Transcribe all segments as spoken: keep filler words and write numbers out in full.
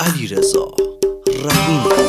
علیرضا رحیم‌پور.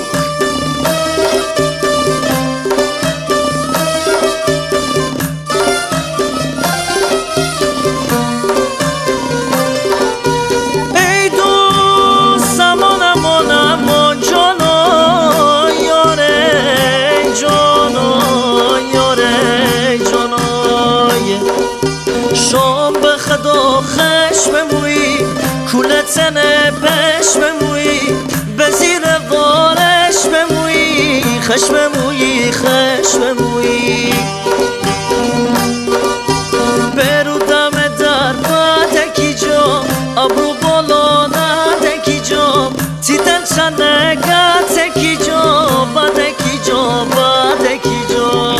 کولتنه پش بموی به زیر وارش بموی خش بموی خش بموی برودم در بدکی جا ابرو بالا ندکی جا تیتن چنگتکی جا بدکی جا بدکی جا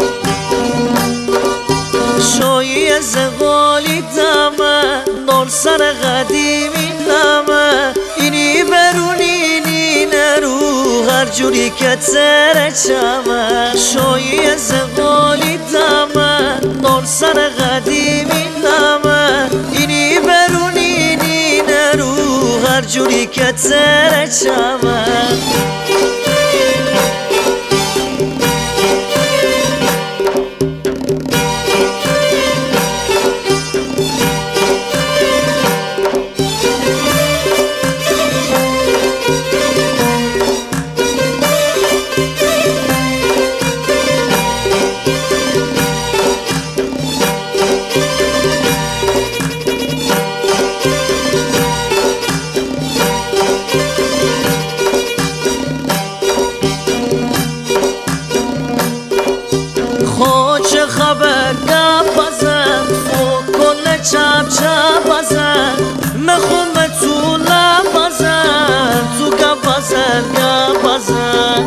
شایی زغالی دمه نور سر قدیمی نمه اینی برونی اینی نرو هر جوری که تره چمه شایی زغالی دمه نور سر قدیمی نمه اینی برونی اینی نرو هر جوری که تره چمه چه خبر گپ بزن فوق کل چپ چپ بزن مخومه تو لب بزن تو گپ بزن گپ بزن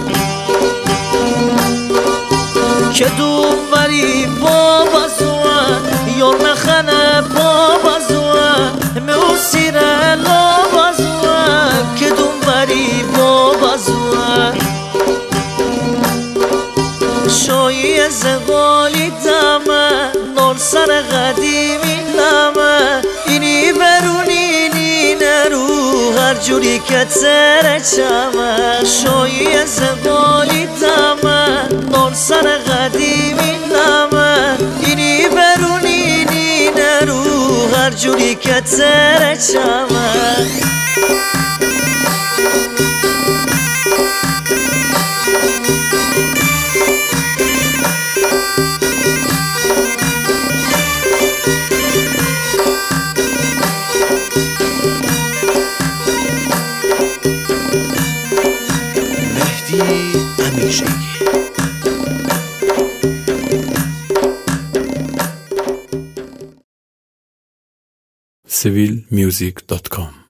که دوم وری با بزوان یار نخنه با بزوان میو سیره لا بزوان که دوم وری با بزوان شایی زغالی دمه نور سر قدیمی نمه اینی برونی اینی نرو هر جوری که تره چمه شایی زغالی دمه نور سر قدیمی نمه اینی برونی اینی نرو هر جوری که تره چمه سیویل میوزیک دات کام